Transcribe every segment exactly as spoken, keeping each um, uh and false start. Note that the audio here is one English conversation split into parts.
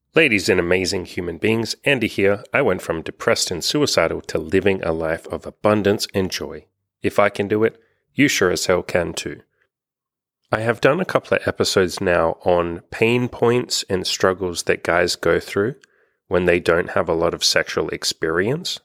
Ladies and amazing human beings, Andy here. I went from depressed and suicidal to living a life of abundance and joy. If I can do it, you sure as hell can too. I have done a couple of episodes now on pain points and struggles that guys go through when they don't have a lot of sexual experience.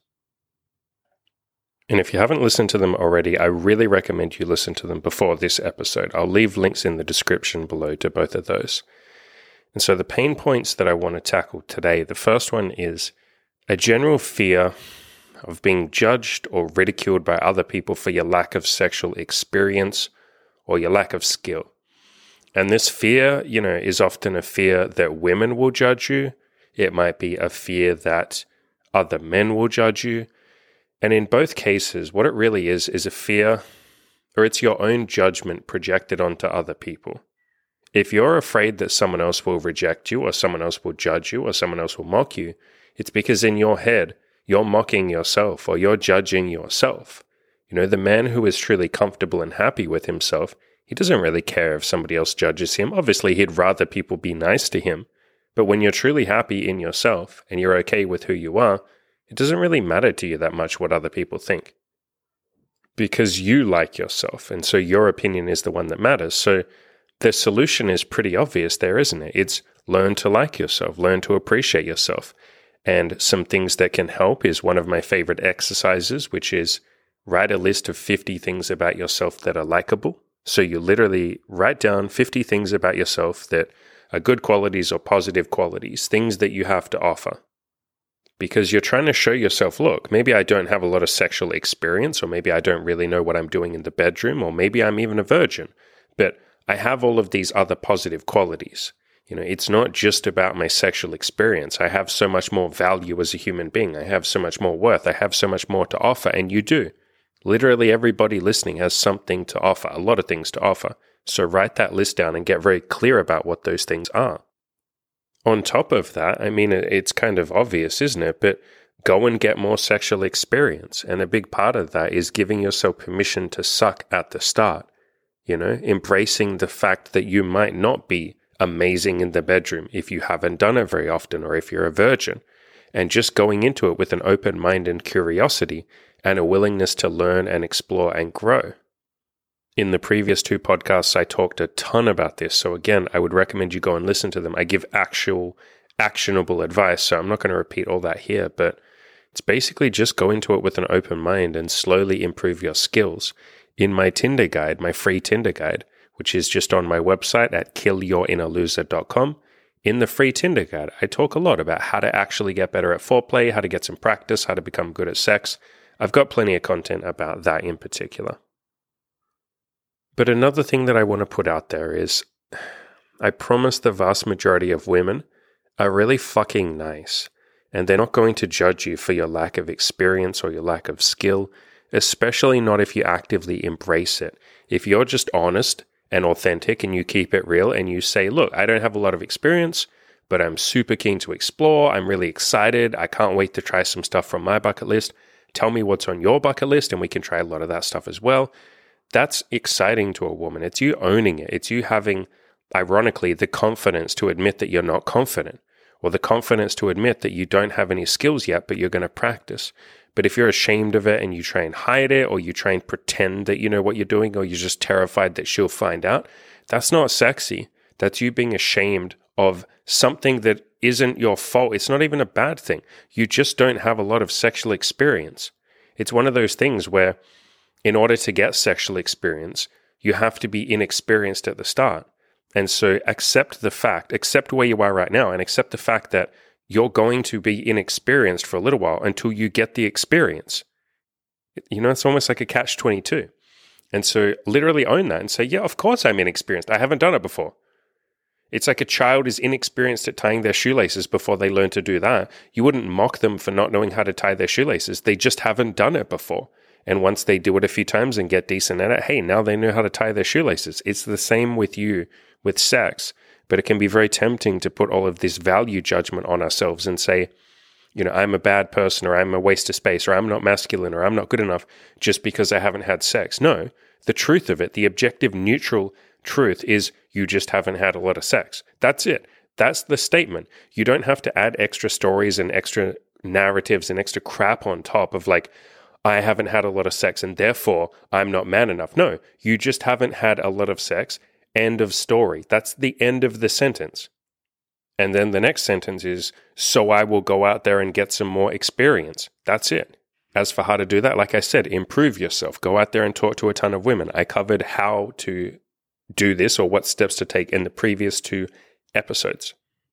And if you haven't listened to them already, I really recommend you listen to them before this episode. I'll leave links in the description below to both of those. And so the pain points that I want to tackle today, the first one is a general fear of being judged or ridiculed by other people for your lack of sexual experience or your lack of skill. And this fear, you know, is often a fear that women will judge you. It might be a fear that other men will judge you. And in both cases, what it really is, is a fear, or it's your own judgment projected onto other people. If you're afraid that someone else will reject you or someone else will judge you or someone else will mock you, it's because in your head, you're mocking yourself or you're judging yourself. You know, the man who is truly comfortable and happy with himself, he doesn't really care if somebody else judges him. Obviously, he'd rather people be nice to him. But when you're truly happy in yourself and you're okay with who you are, it doesn't really matter to you that much what other people think. Because you like yourself, and so your opinion is the one that matters. So the solution is pretty obvious there, isn't it? It's learn to like yourself, learn to appreciate yourself. And some things that can help is one of my favorite exercises, which is write a list of fifty things about yourself that are likable. So you literally write down fifty things about yourself that are good qualities or positive qualities, things that you have to offer. Because you're trying to show yourself, look, maybe I don't have a lot of sexual experience, or maybe I don't really know what I'm doing in the bedroom, or maybe I'm even a virgin. But I have all of these other positive qualities. You know, it's not just about my sexual experience. I have so much more value as a human being. I have so much more worth. I have so much more to offer, and you do. Literally everybody listening has something to offer, a lot of things to offer. So write that list down and get very clear about what those things are. On top of that, I mean, it's kind of obvious, isn't it? But go and get more sexual experience. And a big part of that is giving yourself permission to suck at the start. You know, embracing the fact that you might not be amazing in the bedroom if you haven't done it very often or if you're a virgin, and just going into it with an open mind and curiosity and a willingness to learn and explore and grow. In the previous two podcasts, I talked a ton about this. So again, I would recommend you go and listen to them. I give actual actionable advice. So I'm not going to repeat all that here, but it's basically just go into it with an open mind and slowly improve your skills. In my Tinder guide, my free Tinder guide, which is just on my website at kill your inner loser dot com, in the free Tinder guide, I talk a lot about how to actually get better at foreplay, how to get some practice, how to become good at sex. I've got plenty of content about that in particular. But another thing that I want to put out there is, I promise the vast majority of women are really fucking nice, and they're not going to judge you for your lack of experience or your lack of skill, especially not if you actively embrace it. If you're just honest and authentic and you keep it real and you say, look, I don't have a lot of experience, but I'm super keen to explore. I'm really excited. I can't wait to try some stuff from my bucket list. Tell me what's on your bucket list and we can try a lot of that stuff as well. That's exciting to a woman. It's you owning it. It's you having, ironically, the confidence to admit that you're not confident, or the confidence to admit that you don't have any skills yet, but you're going to practice. But if you're ashamed of it and you try and hide it, or you try and pretend that you know what you're doing, or you're just terrified that she'll find out, that's not sexy. That's you being ashamed of something that isn't your fault. It's not even a bad thing. You just don't have a lot of sexual experience. It's one of those things where in order to get sexual experience, you have to be inexperienced at the start. And so accept the fact, accept where you are right now, and accept the fact that you're going to be inexperienced for a little while until you get the experience. You know, it's almost like a catch twenty-two. And so literally own that and say, yeah, of course I'm inexperienced. I haven't done it before. It's like a child is inexperienced at tying their shoelaces before they learn to do that. You wouldn't mock them for not knowing how to tie their shoelaces. They just haven't done it before. And once they do it a few times and get decent at it, hey, now they know how to tie their shoelaces. It's the same with you, with sex. But it can be very tempting to put all of this value judgment on ourselves and say, you know, I'm a bad person, or I'm a waste of space, or I'm not masculine, or I'm not good enough just because I haven't had sex. No, the truth of it, the objective, neutral truth is you just haven't had a lot of sex. That's it. That's the statement. You don't have to add extra stories and extra narratives and extra crap on top of like, I haven't had a lot of sex and therefore I'm not man enough. No, you just haven't had a lot of sex. End of story. That's the end of the sentence. And then the next sentence is, so I will go out there and get some more experience. That's it. As for how to do that, like I said, improve yourself. Go out there and talk to a ton of women. I covered how to do this or what steps to take in the previous two episodes.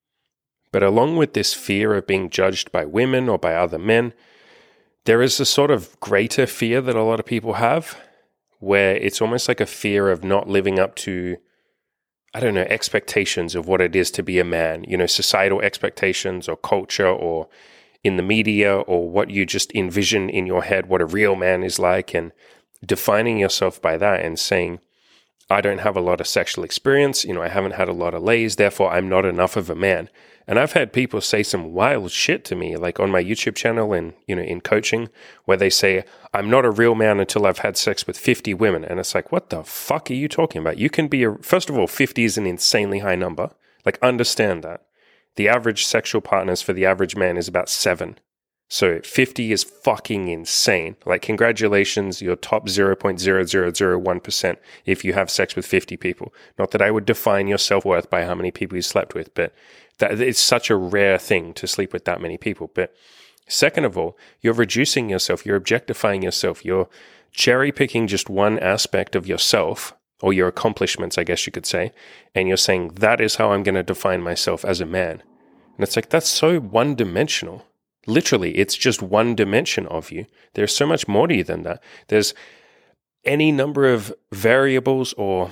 But along with this fear of being judged by women or by other men, there is a sort of greater fear that a lot of people have, where it's almost like a fear of not living up to, I don't know, expectations of what it is to be a man, you know, societal expectations or culture or in the media or what you just envision in your head what a real man is like, and defining yourself by that and saying, I don't have a lot of sexual experience, you know, I haven't had a lot of lays, therefore I'm not enough of a man. And I've had people say some wild shit to me, like on my YouTube channel and, you know, in coaching, where they say, I'm not a real man until I've had sex with fifty women. And it's like, what the fuck are you talking about? You can be a, first of all, fifty is an insanely high number. Like, understand that. The average sexual partners for the average man is about seven. So fifty is fucking insane. Like, congratulations, you're top zero point zero zero zero one percent if you have sex with fifty people. Not that I would define your self-worth by how many people you slept with, but that it's such a rare thing to sleep with that many people. But second of all, you're reducing yourself, you're objectifying yourself, you're cherry-picking just one aspect of yourself, or your accomplishments, I guess you could say, and you're saying, that is how I'm going to define myself as a man. And it's like, that's so one-dimensional. Literally, it's just one dimension of you. There's so much more to you than that. There's any number of variables or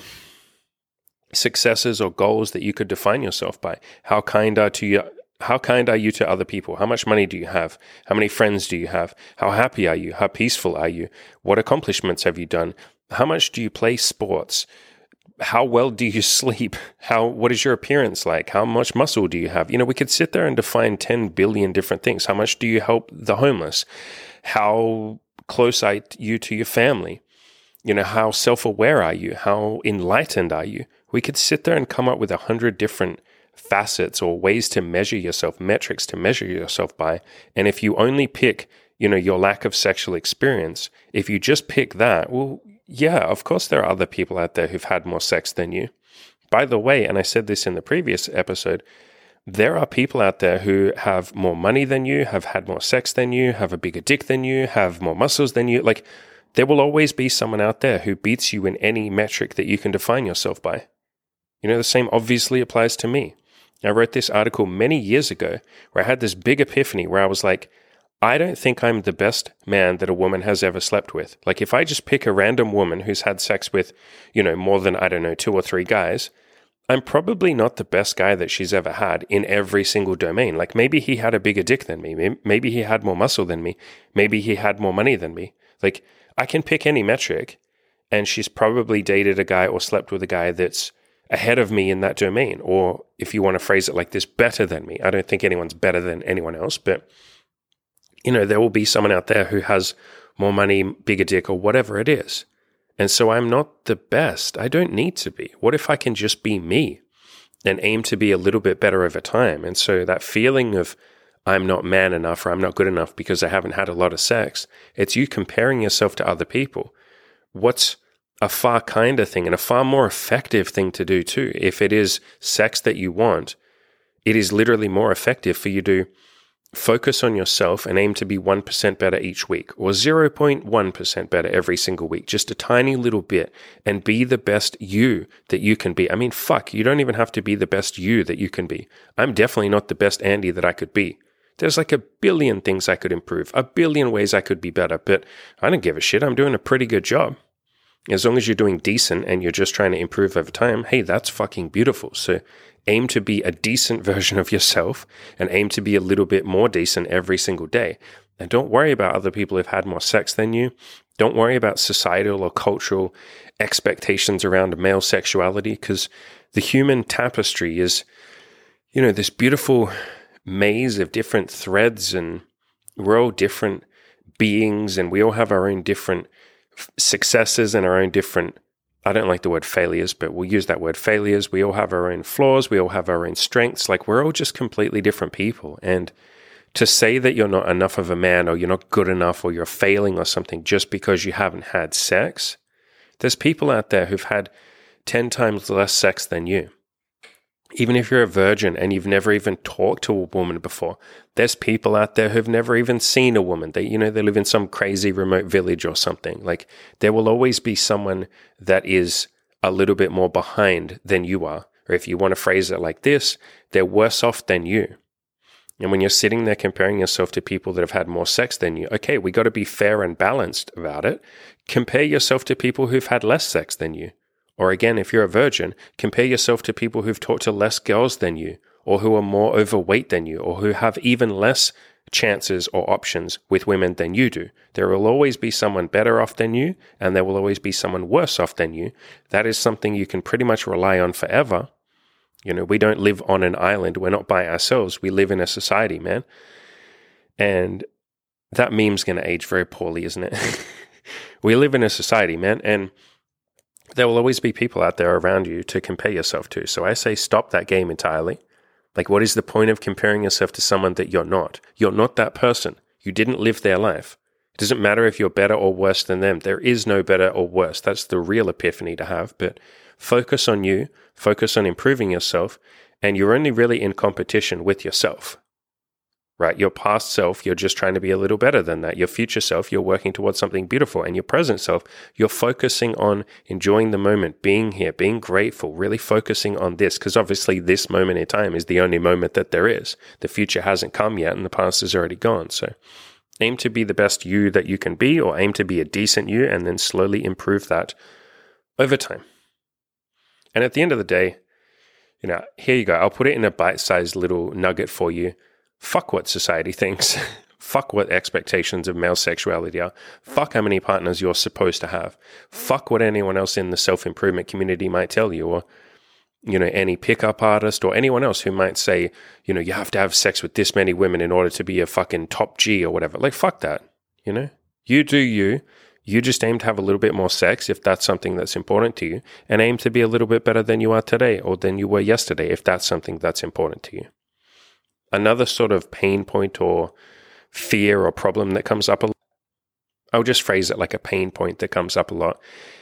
successes or goals that you could define yourself by. How kind are to you? How kind are you to other people? How much money do you have? How many friends do you have? How happy are you? How peaceful are you? What accomplishments have you done? How much do you play sports? How well do you sleep? How, what is your appearance like? How much muscle do you have? You know, we could sit there and define ten billion different things. How much do you help the homeless? How close are you to your family? You know, how self-aware are you? How enlightened are you? We could sit there and come up with a hundred different facets or ways to measure yourself, metrics to measure yourself by. And if you only pick, you know, your lack of sexual experience, if you just pick that, well, yeah, of course there are other people out there who've had more sex than you. By the way, and I said this in the previous episode, there are people out there who have more money than you, have had more sex than you, have a bigger dick than you, have more muscles than you. Like, there will always be someone out there who beats you in any metric that you can define yourself by. You know, the same obviously applies to me. I wrote this article many years ago where I had this big epiphany where I was like, I don't think I'm the best man that a woman has ever slept with. Like, if I just pick a random woman who's had sex with, you know, more than, I don't know, two or three guys, I'm probably not the best guy that she's ever had in every single domain. Like, maybe he had a bigger dick than me. Maybe he had more muscle than me. Maybe he had more money than me. Like, I can pick any metric, and she's probably dated a guy or slept with a guy that's ahead of me in that domain. Or if you want to phrase it like this, better than me. I don't think anyone's better than anyone else, but you know, there will be someone out there who has more money, bigger dick, or whatever it is. And so I'm not the best. I don't need to be. What if I can just be me and aim to be a little bit better over time? And so that feeling of I'm not man enough or I'm not good enough because I haven't had a lot of sex, it's you comparing yourself to other people. What's a far kinder thing and a far more effective thing to do too? If it is sex that you want, it is literally more effective for you to focus on yourself and aim to be one percent better each week or zero point one percent better every single week, just a tiny little bit, and be the best you that you can be. I mean, fuck, you don't even have to be the best you that you can be. I'm definitely not the best Andy that I could be. There's like a billion things I could improve, a billion ways I could be better, but I don't give a shit. I'm doing a pretty good job. As long as you're doing decent and you're just trying to improve over time, hey, that's fucking beautiful. So aim to be a decent version of yourself and aim to be a little bit more decent every single day. And don't worry about other people who've had more sex than you. Don't worry about societal or cultural expectations around male sexuality, because the human tapestry is, you know, this beautiful maze of different threads, and we're all different beings and we all have our own different successes and our own different I don't like the word failures, but we'll use that word failures. We all have our own flaws. We all have our own strengths. Like, we're all just completely different people. And to say that you're not enough of a man, or you're not good enough, or you're failing or something just because you haven't had sex, there's people out there who've had ten times less sex than you. Even if you're a virgin and you've never even talked to a woman before, there's people out there who've never even seen a woman. They, you know, they live in some crazy remote village or something. Like, there will always be someone that is a little bit more behind than you are. Or if you want to phrase it like this, they're worse off than you. And when you're sitting there comparing yourself to people that have had more sex than you, okay, we got to be fair and balanced about it. Compare yourself to people who've had less sex than you. Or again, if you're a virgin, compare yourself to people who've talked to less girls than you, or who are more overweight than you, or who have even less chances or options with women than you do. There will always be someone better off than you, and there will always be someone worse off than you. That is something you can pretty much rely on forever. You know, we don't live on an island. We're not by ourselves. We live in a society, man. And that meme's going to age very poorly, isn't it? We live in a society, man, and there will always be people out there around you to compare yourself to. So I say stop that game entirely. Like, what is the point of comparing yourself to someone that you're not? You're not that person. You didn't live their life. It doesn't matter if you're better or worse than them. There is no better or worse. That's the real epiphany to have. But focus on you, focus on improving yourself, and you're only really in competition with yourself. Right? Your past self, you're just trying to be a little better than that. Your future self, you're working towards something beautiful. And your present self, you're focusing on enjoying the moment, being here, being grateful, really focusing on this. Because obviously this moment in time is the only moment that there is. The future hasn't come yet and the past is already gone. So aim to be the best you that you can be, or aim to be a decent you, and then slowly improve that over time. And at the end of the day, you know, here you go. I'll put it in a bite-sized little nugget for you. Fuck what society thinks. Fuck what expectations of male sexuality are. Fuck how many partners you're supposed to have. Fuck what anyone else in the self-improvement community might tell you, or, you know, any pickup artist or anyone else who might say, you know, you have to have sex with this many women in order to be a fucking top G or whatever. Like, fuck that, you know? You do you. You just aim to have a little bit more sex if that's something that's important to you, and aim to be a little bit better than you are today or than you were yesterday if that's something that's important to you. Another sort of pain point or fear or problem that comes up a lot, I'll just phrase it like a pain point that comes up a lot,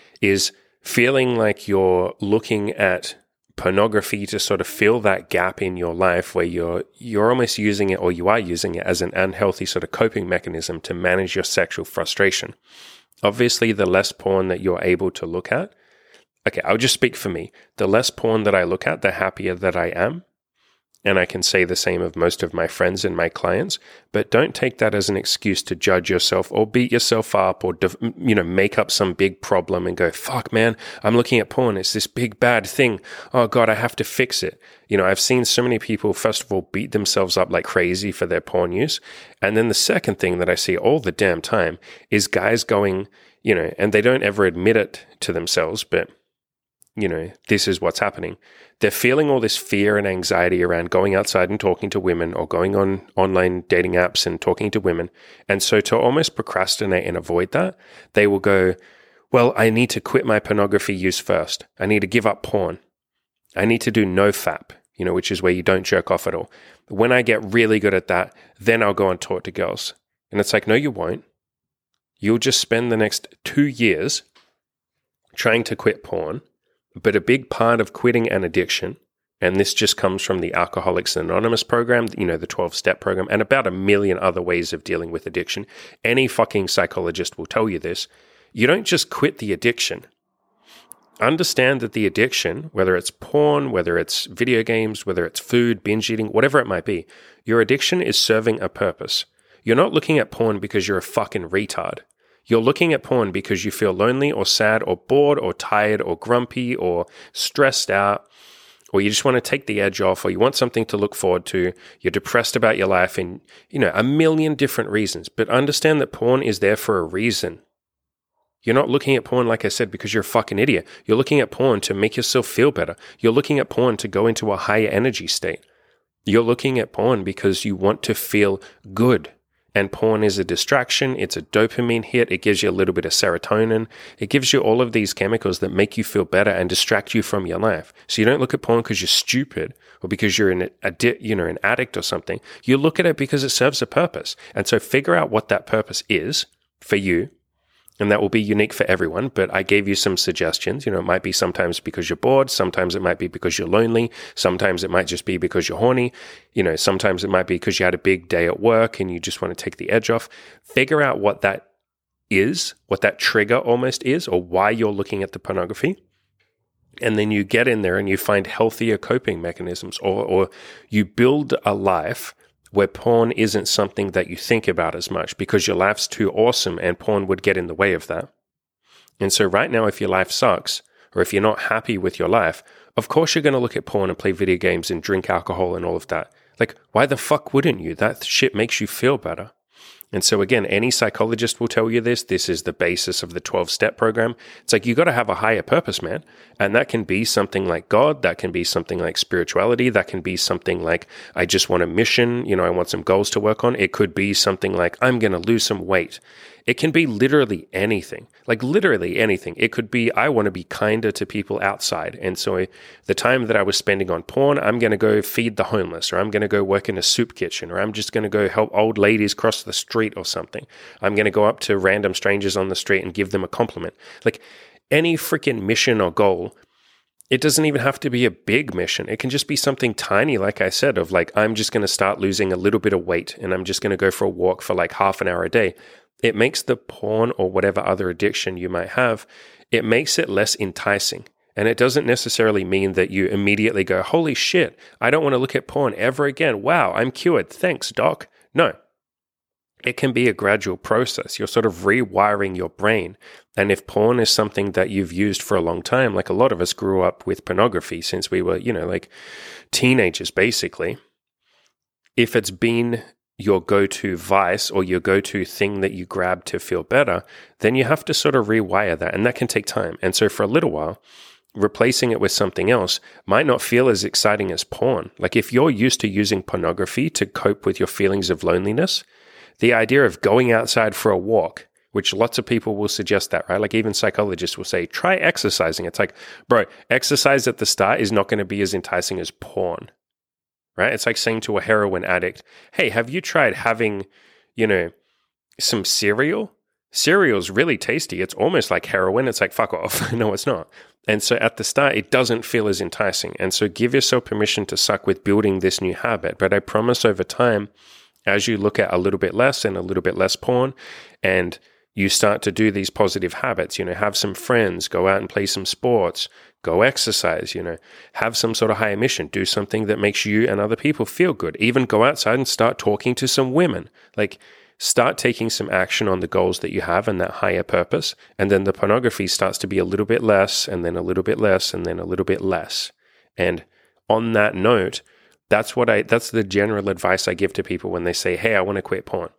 is feeling like you're looking at pornography to sort of fill that gap in your life where you're you're almost using it, or you are using it as an unhealthy sort of coping mechanism to manage your sexual frustration. Obviously, the less porn that you're able to look at, okay, I'll just speak for me. The less porn that I look at, the happier that I am. And I can say the same of most of my friends and my clients, but don't take that as an excuse to judge yourself or beat yourself up or, you know, make up some big problem and go, fuck, man, I'm looking at porn. It's this big bad thing. Oh God, I have to fix it. You know, I've seen so many people, first of all, beat themselves up like crazy for their porn use. And then the second thing that I see all the damn time is guys going, you know, and they don't ever admit it to themselves, but you know, this is what's happening. They're feeling all this fear and anxiety around going outside and talking to women, or going on online dating apps and talking to women. And so to almost procrastinate and avoid that, they will go, well, I need to quit my pornography use first. I need to give up porn. I need to do no fap, you know, which is where you don't jerk off at all. When I get really good at that, then I'll go and talk to girls. And it's like, no, you won't. You'll just spend the next two years trying to quit porn. But a big part of quitting an addiction, and this just comes from the Alcoholics Anonymous program, you know, the twelve-step program, and about a million other ways of dealing with addiction. Any fucking psychologist will tell you this. You don't just quit the addiction. Understand that the addiction, whether it's porn, whether it's video games, whether it's food, binge eating, whatever it might be, your addiction is serving a purpose. You're not looking at porn because you're a fucking retard. You're looking at porn because you feel lonely or sad or bored or tired or grumpy or stressed out, or you just want to take the edge off, or you want something to look forward to. You're depressed about your life, and, you know, a million different reasons. But understand that porn is there for a reason. You're not looking at porn, like I said, because you're a fucking idiot. You're looking at porn to make yourself feel better. You're looking at porn to go into a higher energy state. You're looking at porn because you want to feel good. And porn is a distraction. It's a dopamine hit. It gives you a little bit of serotonin. It gives you all of these chemicals that make you feel better and distract you from your life. So you don't look at porn because you're stupid or because you're an addict, you know, an addict or something. You look at it because it serves a purpose. And so figure out what that purpose is for you. And that will be unique for everyone, but I gave you some suggestions. You know, it might be sometimes because you're bored. Sometimes it might be because you're lonely. Sometimes it might just be because you're horny. You know, sometimes it might be because you had a big day at work and you just want to take the edge off. Figure out what that is, what that trigger almost is, or why you're looking at the pornography. And then you get in there and you find healthier coping mechanisms, or, or you build a life where porn isn't something that you think about as much because your life's too awesome and porn would get in the way of that. And so right now, if your life sucks or if you're not happy with your life, of course you're going to look at porn and play video games and drink alcohol and all of that. Like, why the fuck wouldn't you? That shit makes you feel better. And so again, any psychologist will tell you this. This is the basis of the twelve-step program. It's like you got to have a higher purpose, man. And that can be something like God. That can be something like spirituality. That can be something like, I just want a mission. You know, I want some goals to work on. It could be something like, I'm going to lose some weight. It can be literally anything, like literally anything. It could be, I want to be kinder to people outside. And so the time that I was spending on porn, I'm going to go feed the homeless, or I'm going to go work in a soup kitchen, or I'm just going to go help old ladies cross the street or something. I'm going to go up to random strangers on the street and give them a compliment. Like any freaking mission or goal, it doesn't even have to be a big mission. It can just be something tiny, like I said, of like, I'm just going to start losing a little bit of weight and I'm just going to go for a walk for like half an hour a day. It makes the porn or whatever other addiction you might have, it makes it less enticing. And it doesn't necessarily mean that you immediately go, holy shit, I don't want to look at porn ever again. Wow, I'm cured. Thanks, doc. No. It can be a gradual process. You're sort of rewiring your brain. And if porn is something that you've used for a long time, like a lot of us grew up with pornography since we were, you know, like teenagers, basically. If it's been your go-to vice or your go-to thing that you grab to feel better, then you have to sort of rewire that. And that can take time. And so for a little while, replacing it with something else might not feel as exciting as porn. Like if you're used to using pornography to cope with your feelings of loneliness, the idea of going outside for a walk, which lots of people will suggest that, right? Like even psychologists will say, try exercising. It's like, bro, exercise at the start is not going to be as enticing as porn, right? It's like saying to a heroin addict, hey, have you tried having, you know, some cereal? Cereal's really tasty. It's almost like heroin. It's like, fuck off. No, it's not. And so at the start, it doesn't feel as enticing. And so give yourself permission to suck with building this new habit. But I promise over time, as you look at a little bit less and a little bit less porn, and you start to do these positive habits, you know, have some friends, go out and play some sports, go exercise, you know, have some sort of higher mission, do something that makes you and other people feel good. Even go outside and start talking to some women. Like, start taking some action on the goals that you have and that higher purpose. And then the pornography starts to be a little bit less, and then a little bit less, and then a little bit less. And on that note, That's what I, that's the general advice I give to people when they say, hey, I want to quit porn.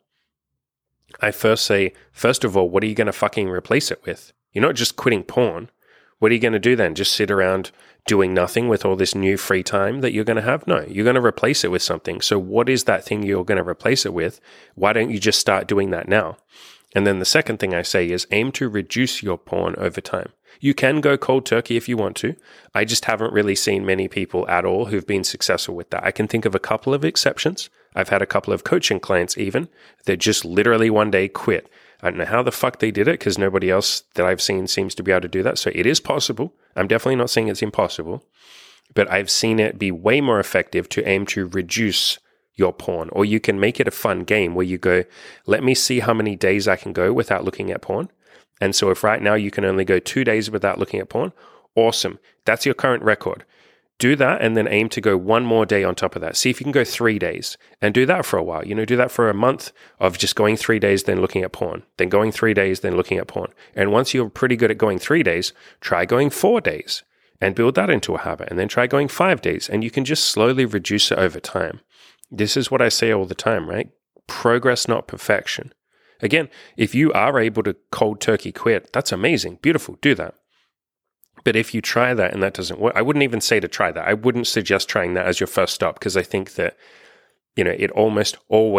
I first say, first of all, what are you going to fucking replace it with? You're not just quitting porn. What are you going to do then? Just sit around doing nothing with all this new free time that you're going to have? No, you're going to replace it with something. So what is that thing you're going to replace it with? Why don't you just start doing that now? And then the second thing I say is aim to reduce your porn over time. You can go cold turkey if you want to. I just haven't really seen many people at all who've been successful with that. I can think of a couple of exceptions. I've had a couple of coaching clients even that just literally one day quit. I don't know how the fuck they did it because nobody else that I've seen seems to be able to do that. So it is possible. I'm definitely not saying it's impossible, but I've seen it be way more effective to aim to reduce your porn. Or you can make it a fun game where you go, let me see how many days I can go without looking at porn. And so if right now you can only go two days without looking at porn, awesome. That's your current record. Do that and then aim to go one more day on top of that. See if you can go three days and do that for a while. You know, do that for a month of just going three days, then looking at porn, then going three days, then looking at porn. And once you're pretty good at going three days, try going four days and build that into a habit. And then try going five days and you can just slowly reduce it over time. This is what I say all the time, right? Progress, not perfection. Again, if you are able to cold turkey quit, that's amazing. Beautiful. Do that. But if you try that and that doesn't work, I wouldn't even say to try that. I wouldn't suggest trying that as your first stop because I think that, you know, it almost always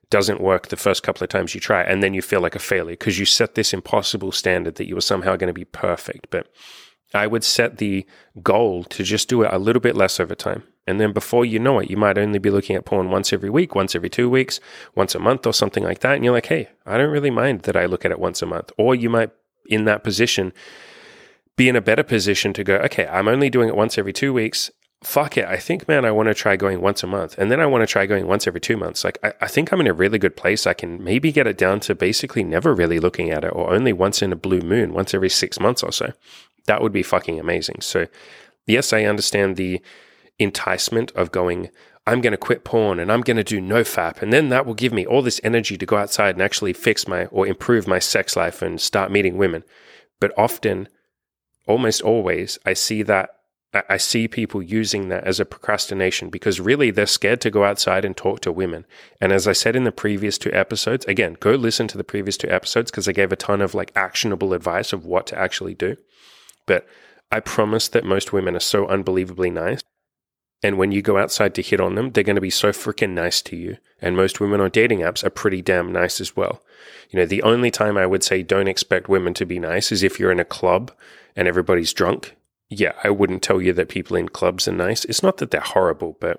doesn't work the first couple of times you try, and then you feel like a failure because you set this impossible standard that you were somehow going to be perfect. But I would set the goal to just do it a little bit less over time. And then before you know it, you might only be looking at porn once every week, once every two weeks, once a month or something like that. And you're like, hey, I don't really mind that I look at it once a month. Or you might, in that position, be in a better position to go, okay, I'm only doing it once every two weeks. Fuck it. I think, man, I want to try going once a month. And then I want to try going once every two months. Like, I, I think I'm in a really good place. I can maybe get it down to basically never really looking at it, or only once in a blue moon, once every six months or so. That would be fucking amazing. So yes, I understand the enticement of going, I'm going to quit porn and I'm going to do nofap. And then that will give me all this energy to go outside and actually fix my, or improve my sex life and start meeting women. But often, almost always, I see that I see people using that as a procrastination because really they're scared to go outside and talk to women. And as I said in the previous two episodes, again, go listen to the previous two episodes because I gave a ton of like actionable advice of what to actually do. But I promise that most women are so unbelievably nice. And when you go outside to hit on them, they're going to be so freaking nice to you. And most women on dating apps are pretty damn nice as well. You know, the only time I would say don't expect women to be nice is if you're in a club and everybody's drunk. Yeah, I wouldn't tell you that people in clubs are nice. It's not that they're horrible, but,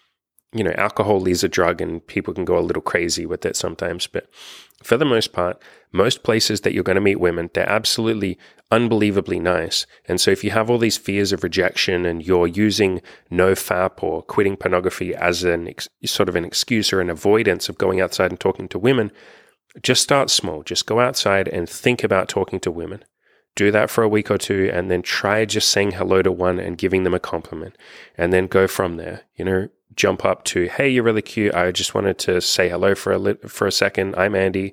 you know, alcohol is a drug and people can go a little crazy with it sometimes. But for the most part, most places that you're going to meet women, they're absolutely unbelievably nice. And so if you have all these fears of rejection and you're using nofap or quitting pornography as an ex- sort of an excuse or an avoidance of going outside and talking to women, just start small. Just go outside and think about talking to women. Do that for a week or two and then try just saying hello to one and giving them a compliment and then go from there. You know, jump up to, hey, you're really cute. I just wanted to say hello for a lit- for a second. I'm Andy.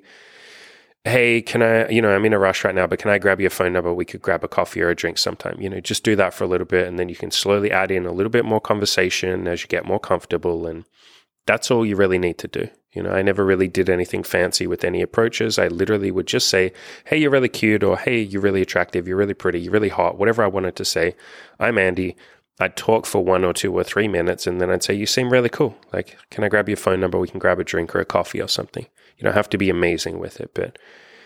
Hey, can I, you know, I'm in a rush right now, but can I grab your phone number? We could grab a coffee or a drink sometime. You know, just do that for a little bit and then you can slowly add in a little bit more conversation as you get more comfortable. And that's all you really need to do. You know, I never really did anything fancy with any approaches. I literally would just say, hey, you're really cute, or hey, you're really attractive, you're really pretty, you're really hot, whatever I wanted to say. I'm Andy. I'd talk for one or two or three minutes, and then I'd say, you seem really cool. Like, can I grab your phone number? We can grab a drink or a coffee or something. You don't have to be amazing with it, but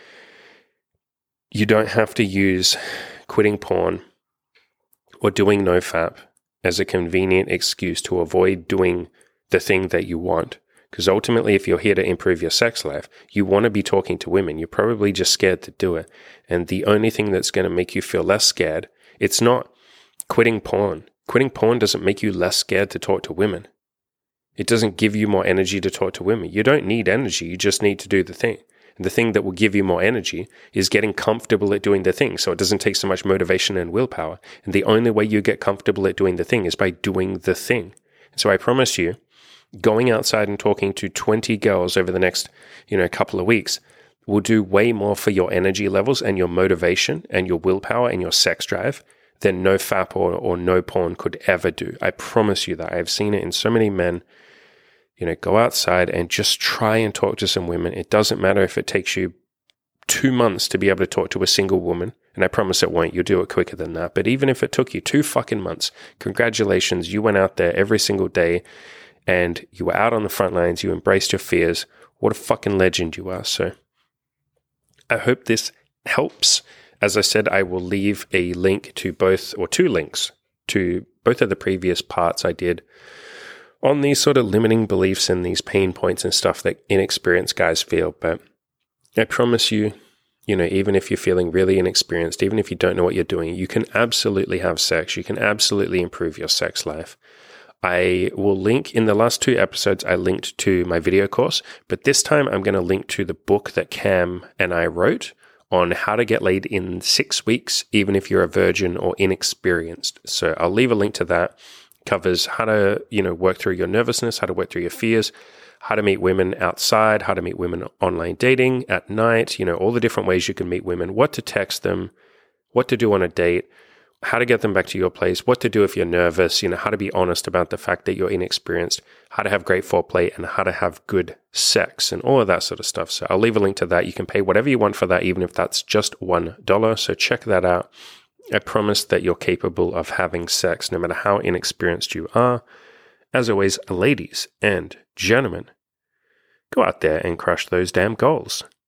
you don't have to use quitting porn or doing nofap as a convenient excuse to avoid doing the thing that you want. Because ultimately, if you're here to improve your sex life, you want to be talking to women. You're probably just scared to do it. And the only thing that's going to make you feel less scared, it's not quitting porn. Quitting porn doesn't make you less scared to talk to women. It doesn't give you more energy to talk to women. You don't need energy. You just need to do the thing. And the thing that will give you more energy is getting comfortable at doing the thing. So it doesn't take so much motivation and willpower. And the only way you get comfortable at doing the thing is by doing the thing. So I promise you, going outside and talking to twenty girls over the next, you know, couple of weeks will do way more for your energy levels and your motivation and your willpower and your sex drive than nofap or, or no porn could ever do. I promise you that. I've seen it in so many men. You know, go outside and just try and talk to some women. It doesn't matter if it takes you two months to be able to talk to a single woman, and I promise it won't. You'll do it quicker than that. But even if it took you two fucking months, congratulations. You went out there every single day and you were out on the front lines, you embraced your fears. What a fucking legend you are. So I hope this helps. As I said, I will leave a link to both, or two links to both of the previous parts I did on these sort of limiting beliefs and these pain points and stuff that inexperienced guys feel. But I promise you, you know, even if you're feeling really inexperienced, even if you don't know what you're doing, you can absolutely have sex. You can absolutely improve your sex life. I will link, in the last two episodes, I linked to my video course, but this time I'm going to link to the book that Cam and I wrote on how to get laid in six weeks, even if you're a virgin or inexperienced. So I'll leave a link to that. It covers how to, you know, work through your nervousness, how to work through your fears, how to meet women outside, how to meet women online dating at night, you know, all the different ways you can meet women, what to text them, what to do on a date, how to get them back to your place, what to do if you're nervous, you know, how to be honest about the fact that you're inexperienced, how to have great foreplay, and how to have good sex, and all of that sort of stuff. So I'll leave a link to that. You can pay whatever you want for that, even if that's just one dollar. So check that out. I promise that you're capable of having sex no matter how inexperienced you are. As always, ladies and gentlemen, Go out there and crush those damn goals.